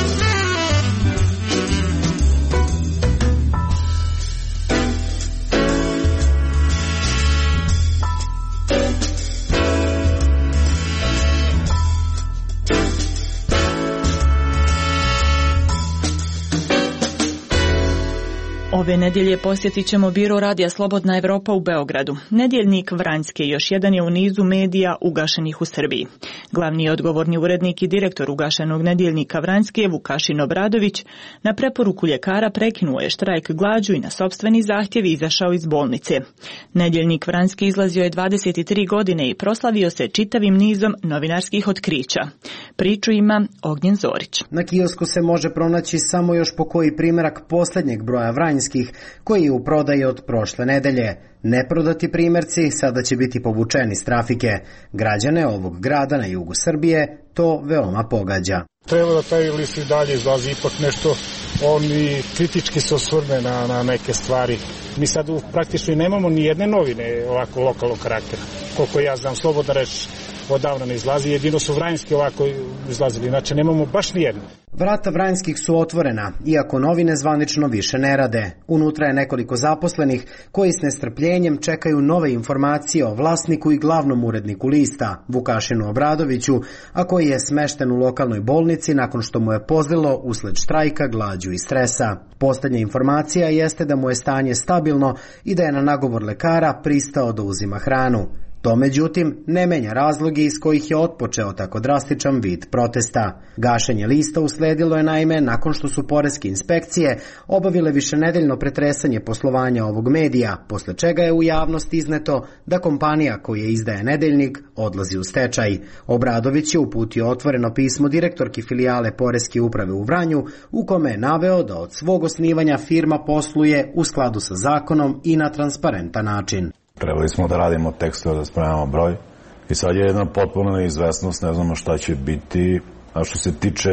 Ove nedjelje posjetit ćemo biro radija Slobodna Evropa u Beogradu. Nedjeljnik Vranjske još jedan je u nizu medija ugašenih u Srbiji. Glavni odgovorni urednik i direktor ugašenog nedjeljnika Vranjske, Vukašin Obradović, na preporuku ljekara prekinuo je štrajk glađu i na sopstveni zahtjev izašao iz bolnice. Nedjeljnik Vranjske izlazio je dvadeset tri godine i proslavio se čitavim nizom novinarskih otkrića. Priču ima Ognjen Zorić. Na kiosku se može pronaći samo još po koji primjerak posljednjeg broja Vranjskih, koji je u prodaji od prošle nedelje. Neprodati primjerci sada će biti povučeni s trafike. Građane ovog grada na jugu Srbije to veoma pogađa. Treba da taj list i dalje izlazi, ipak nešto on i kritički se osvrne na, na neke stvari. Mi sad praktično i nemamo ni jedne novine ovako lokalnog karaktera. Koliko ja znam, slobodna reč odavno ne izlazi, jedino su Vranjski ovako izlazili, znači nemamo baš ni jedno. Vrata Vranjskih su otvorena, iako novine zvanično više ne rade. Unutra je nekoliko zaposlenih koji s nestrpljenjem čekaju nove informacije o vlasniku i glavnom uredniku lista, Vukašinu Obradoviću, a koji je smešten u lokalnoj bolnici nakon što mu je pozlilo usled štrajka, glađu i stresa. Posljednja informacija jeste da mu je stanje stabilno i da je na nagovor lekara pristao da uzima hranu. To, međutim, ne menja razloge iz kojih je otpočeo tako drastičan vid protesta. Gašenje lista usledilo je naime nakon što su poreske inspekcije obavile višenedeljno pretresanje poslovanja ovog medija, posle čega je u javnost izneto da kompanija koja izdaje nedeljnik odlazi u stečaj. Obradović je uputio otvoreno pismo direktorki filijale Poreske uprave u Vranju, u kome je naveo da od svog osnivanja firma posluje u skladu sa zakonom i na transparentan način. Trebali smo da radimo tekstove, da spremamo broj i sad je jedna potpuna neizvesnost, ne znamo šta će biti, a što se tiče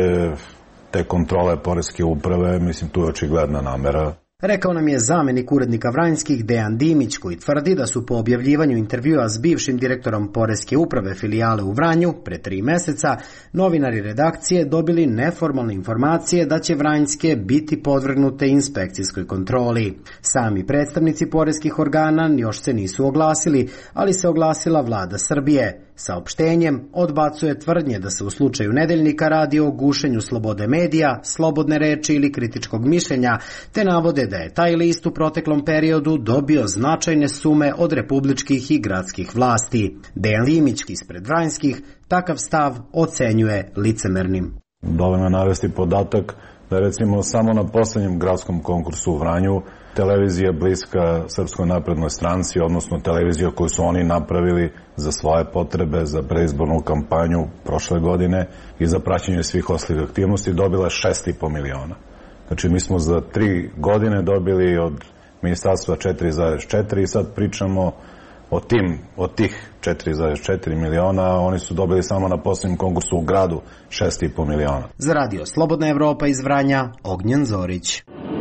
te kontrole Poreske uprave, mislim tu je očigledna namera. Rekao nam je zamjenik urednika Vranjskih Dejan Dimić, koji tvrdi da su po objavljivanju intervjua s bivšim direktorom Poreske uprave filijale u Vranju pre tri meseca novinari redakcije dobili neformalne informacije da će Vranjske biti podvrgnute inspekcijskoj kontroli. Sami predstavnici poreskih organa još se nisu oglasili, ali se oglasila vlada Srbije. Saopštenjem odbacuje tvrdnje da se u slučaju nedeljnika radi o gušenju slobode medija, slobodne reči ili kritičkog mišljenja, te navode da je taj list u proteklom periodu dobio značajne sume od republičkih i gradskih vlasti. Dejan Limić ispred Vranjskih takav stav ocenjuje licemernim. Dovoljno je navesti podatak da recimo samo na poslednjem gradskom konkursu u Vranju televizija bliska Srpskoj naprednoj stranci, odnosno televizija koju su oni napravili za svoje potrebe, za predizbornu kampanju prošle godine i za praćenje svih ostalih aktivnosti, dobila šest i po miliona. Znači mi smo za tri godine dobili od ministarstva četiri zarez četiri i sad pričamo o tim, od tih četiri zarez četiri miliona, oni su dobili samo na posljednjem konkursu u gradu šest i po miliona. Za radio Slobodna Evropa iz Vranja, Ognjen Zorić.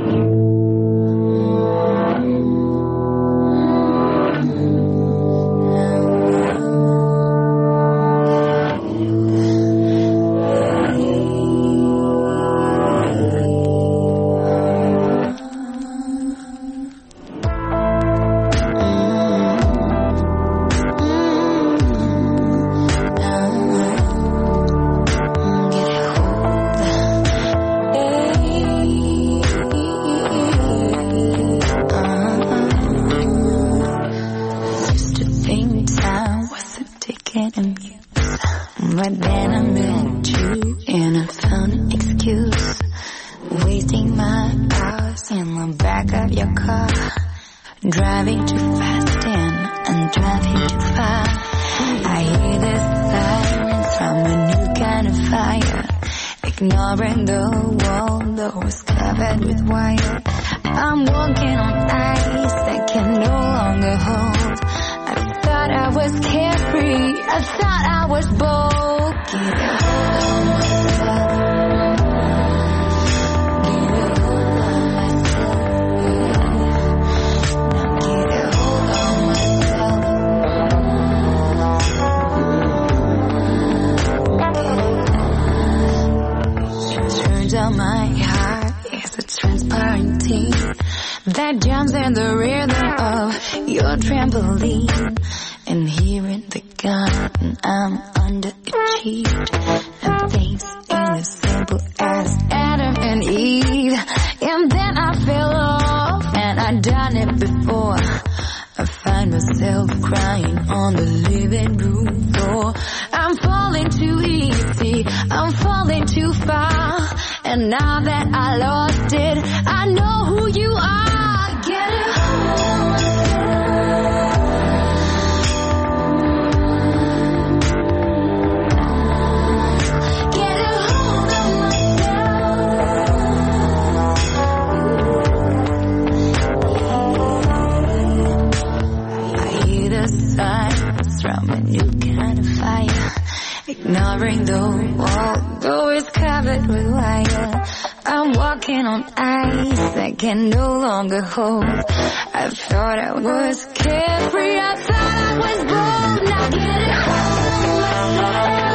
Ignoring the wall, though it's covered with wire. I'm walking on ice that can no longer hold. I thought I was carefree, I thought I was bold. Now get it home, myself.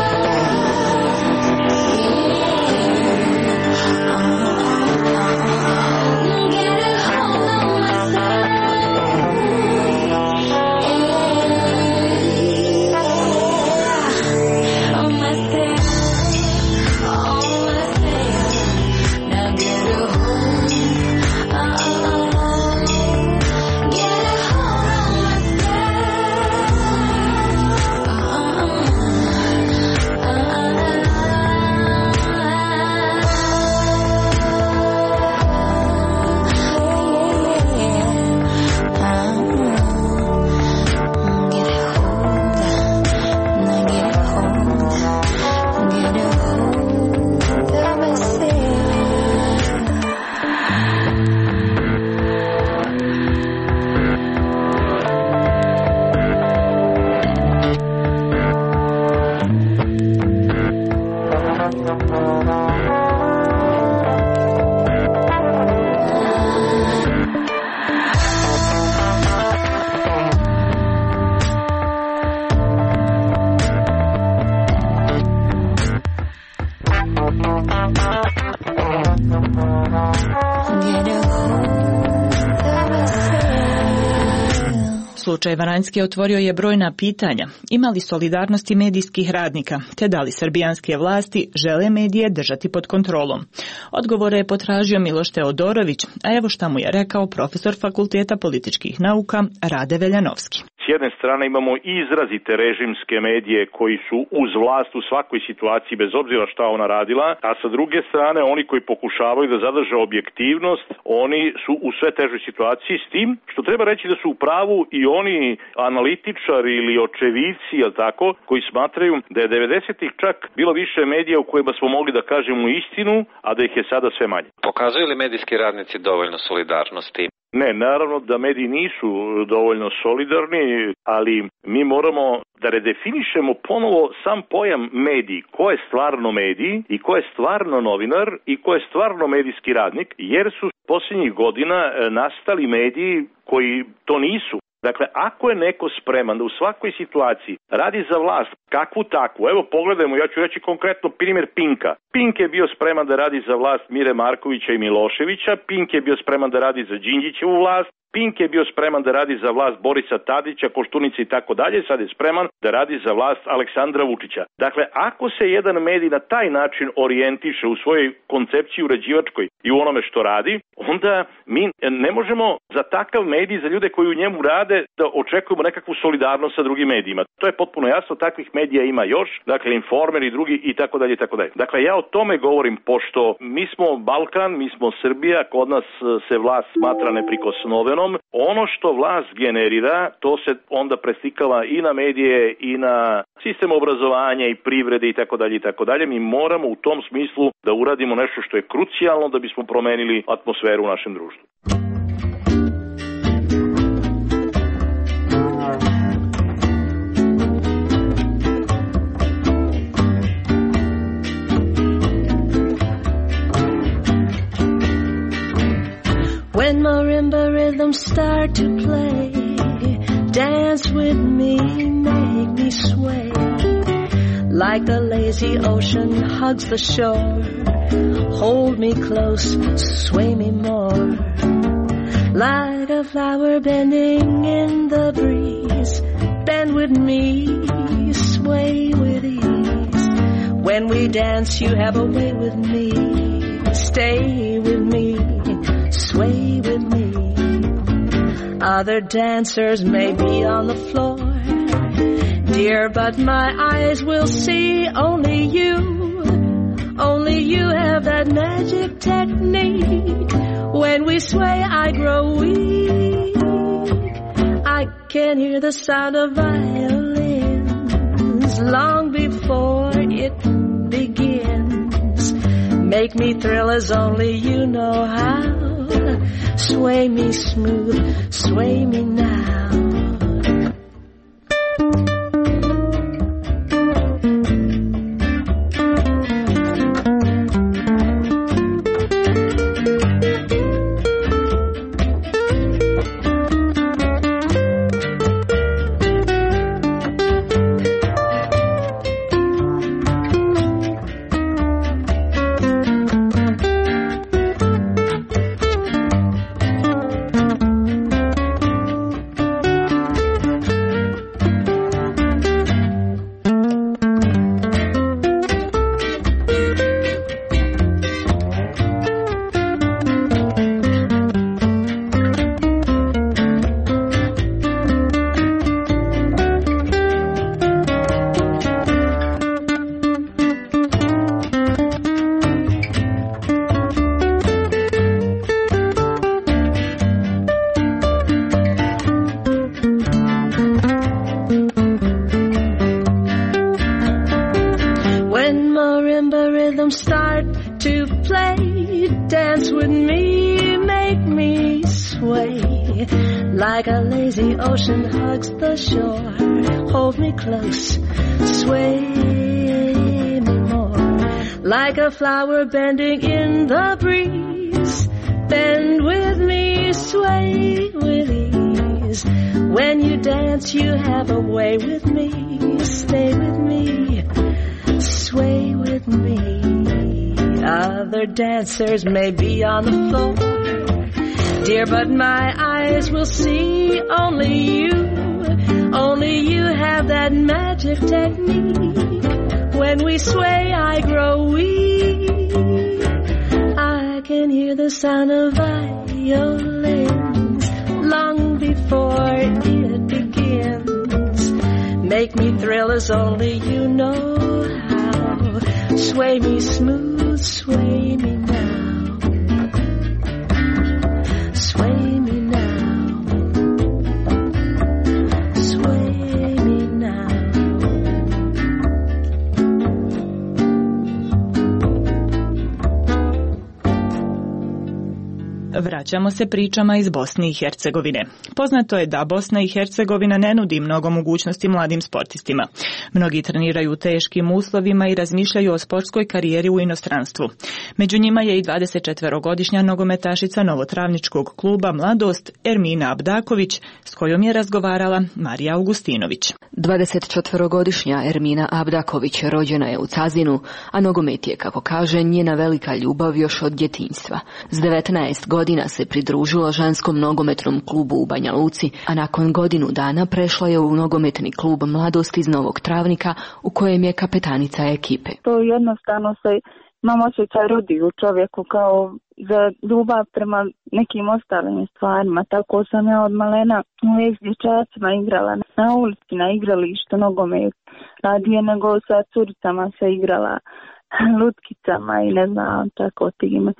Slučaj Varanjski otvorio je brojna pitanja. Ima li solidarnosti medijskih radnika, te da li srbijanske vlasti žele medije držati pod kontrolom? Odgovore je potražio Miloš Teodorović, a evo šta mu je rekao profesor Fakulteta političkih nauka Rade Veljanovski. S jedne strane imamo izrazite režimske medije koji su uz vlast u svakoj situaciji bez obzira šta ona radila, a sa druge strane oni koji pokušavaju da zadrže objektivnost, oni su u sve težoj situaciji, s tim što treba reći da su u pravu i oni analitičari ili očevici, jel tako, koji smatraju da je devedesetih čak bilo više medija u kojima smo mogli da kažemo istinu, a da ih je sada sve manje. Pokazuju li medijski radnici dovoljno solidarnosti? Ne, naravno da mediji nisu dovoljno solidarni, ali mi moramo da redefinišemo ponovo sam pojam mediji. Ko je stvarno medij i ko je stvarno novinar i ko je stvarno medijski radnik, jer su posljednjih godina nastali mediji koji to nisu. Dakle, ako je neko spreman da u svakoj situaciji radi za vlast, kakvu takvu, evo pogledajmo, ja ću reći konkretno primjer Pinka. Pink je bio spreman da radi za vlast Mire Markovića i Miloševića, Pink je bio spreman da radi za Đinđićevu vlast, Pink je bio spreman da radi za vlast Borisa Tadića, Koštunice i tako dalje, sad je spreman da radi za vlast Aleksandra Vučića. Dakle, ako se jedan medij na taj način orijentiše u svojoj koncepciji uređivačkoj i u onome što radi, onda mi ne možemo za takav medij, za ljude koji u njemu rade, da očekujemo nekakvu solidarnost sa drugim medijima. To je potpuno jasno, takvih medija ima još, dakle Informer i drugi i tako dalje i tako dalje. Dakle, ja o tome govorim, pošto mi smo Balkan, mi smo Srbija, kod nas se vlast smatra neprikosnovenom. Ono što vlast generira, to se onda preslikava i na medije i na sistem obrazovanja i privrede i tako dalje i tako dalje. Mi moramo u tom smislu da uradimo nešto što je krucijalno da bismo promenili atmosferu u našem društvu. When marimba rhythms start to play, dance with me, make me sway. Like the lazy ocean hugs the shore, hold me close, sway me more. Like a flower bending in the breeze, bend with me, sway with ease. When we dance, you have a way with me, stay with me, sway with me. Other dancers may be on the floor, dear, but my eyes will see only you. Only you have that magic technique. When we sway, I grow weak. I can hear the sound of violins long before it begins. Make me thrill as only you know how. Sway me smooth, sway me now. Like a lazy ocean hugs the shore, hold me close, sway me more. Like a flower bending in the breeze, bend with me, sway with ease. When you dance, you have a way with me, stay with me, sway with me. Other dancers may be on the floor, dear, but my eyes will see only you. Only you have that magic technique. When we sway, I grow weak. I can hear the sound of violins long before it begins. make me thrill as only you know how. Sway me smooth, sway me now. Sway me now. Sway me now. Vraćamo se pričama iz Bosne i Hercegovine. Poznato je da Bosna i Hercegovina ne nudi mnogo mogućnosti mladim sportistima. Mnogi treniraju u teškim uslovima i razmišljaju o sportskoj karijeri u inostranstvu. Među njima je i dvadesetčetverogodišnja nogometašica Novotravničkog kluba Mladost Ermina Abdaković, s kojom je razgovarala Marija Augustinović. dvadesetčetverogodišnja Ermina Abdaković rođena je u Cazinu, a nogomet je, kako kaže, njena velika ljubav još od djetinjstva. S devetnaest godina se pridružila ženskom nogometnom klubu u Banja Luci, a nakon godinu dana prešla je u nogometni klub Mladost iz Novog Travnika, u kojem je kapetanica ekipe. To jednostavno se imam osjećaj rodi u čovjeku kao za ljubav prema nekim ostalim stvarima. Tako sam ja od malena uvijek s dječacima igrala na ulici, na igralištu nogomet. Radije nego sa curicama se igrala lutkicama i ne znam, tako time.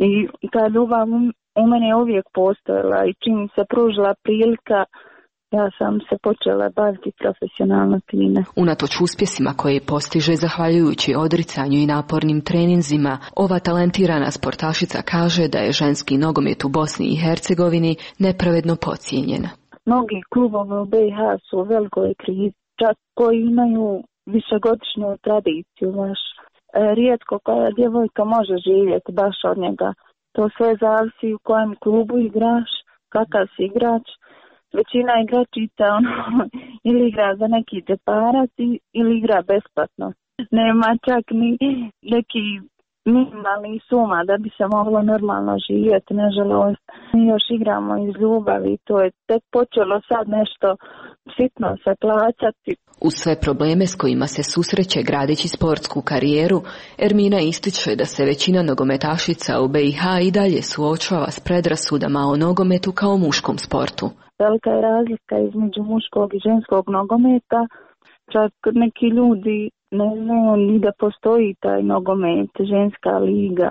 I ta ljubav u mene je uvijek postojala i čim se pružila prilika, ja sam se počela baviti profesionalno time. Unatoč uspjesima koje postiže zahvaljujući odricanju i napornim treninzima, ova talentirana sportašica kaže da je ženski nogomet u Bosni i Hercegovini nepravedno podcijenjen. Mnogi klubovi u B i H su u velikoj krizi, čak koji imaju višegodišnju tradiciju. Baš rijetko koja djevojka može živjeti baš od njega. To sve zavisi u kojem klubu igraš, kakav si igrač. Većina igračica ono, ili igra za neki džeparac ili igra besplatno. Nema čak ni neki minimalni suma da bi se moglo normalno živjeti, nažalost. Mi još igramo iz ljubavi, to je tek počelo sad nešto sitno se plaćati. Uz sve probleme s kojima se susreće gradeći sportsku karijeru, Ermina ističe da se većina nogometašica u B i H i dalje suočava s predrasudama o nogometu kao muškom sportu. Velika je razlika između muškog i ženskog nogometa. Čak neki ljudi ne znaju ni da postoji taj nogomet, ženska liga.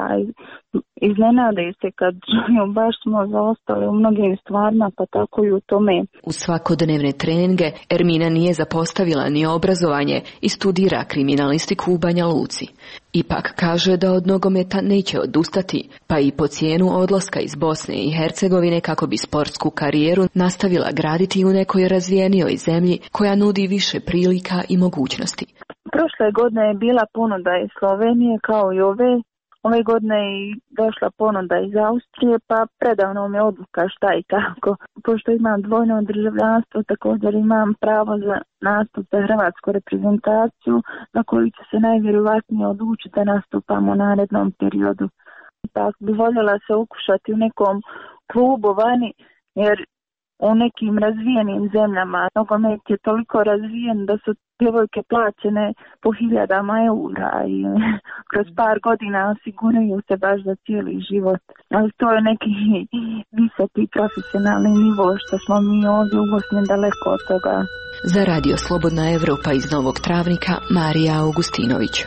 Iznenade se kad čuju, baš smo zaostali u mnogim stvarima, pa tako i u tome. U svakodnevne treninge Ermina nije zapostavila ni obrazovanje i studira kriminalistiku u Banja Luci. Ipak kaže da od nogometa neće odustati, pa i po cijenu odlaska iz Bosne i Hercegovine kako bi sportsku karijeru nastavila graditi u nekoj razvijenijoj zemlji koja nudi više prilika i mogućnosti. Prošle godine je bila ponuda iz Slovenije kao i ove. Ove godine je došla ponuda iz Austrije, pa predavno mi je odluka šta i kako. Pošto imam dvojno državljanstvo, također imam pravo za nastup za hrvatsku reprezentaciju, na koju će se najvjerojatnije odlučiti da nastupamo u narednom periodu. Ipak bi voljela se ukušati u nekom klubu vani, jer u nekim razvijenim zemljama nogomet je toliko razvijen da su djevojke plaćene po hiljadama eura i kroz par godina osiguraju se baš za cijeli život. Ali to je neki visoki profesionalni nivo što smo mi ovdje u Bosni daleko od toga. Za Radio Slobodna Evropa iz Novog Travnika, Marija Augustinović.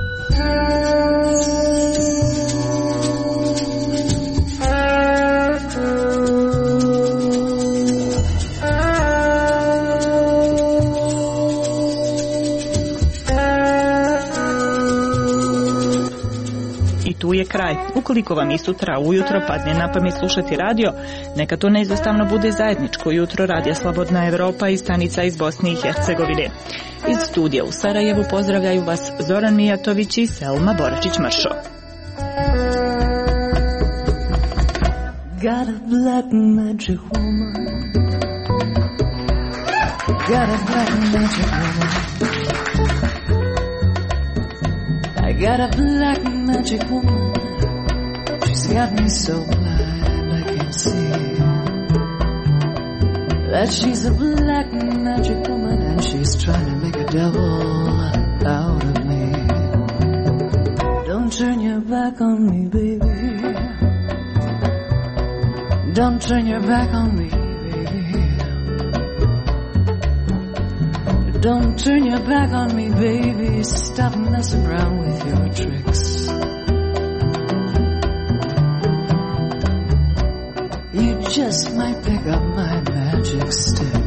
Tu je kraj. Ukoliko vam i sutra ujutro padne na pamet slušati radio, neka to neizostavno bude zajedničko jutro Radija Slobodna Evropa i stanica iz Bosne i Hercegovine. Iz studija u Sarajevu pozdravljaju vas Zoran Mijatović i Selma Boračić-Mršo. Got a black magic woman. Got a black magic woman. I got a black magic woman. She's got me so blind I can't see that she's a black magic woman, and she's trying to make a devil out of me. Don't turn your back on me, baby. Don't turn your back on me, baby. Don't turn your back on me, baby. Stop messing around with your tricks. You just might pick up my magic stick.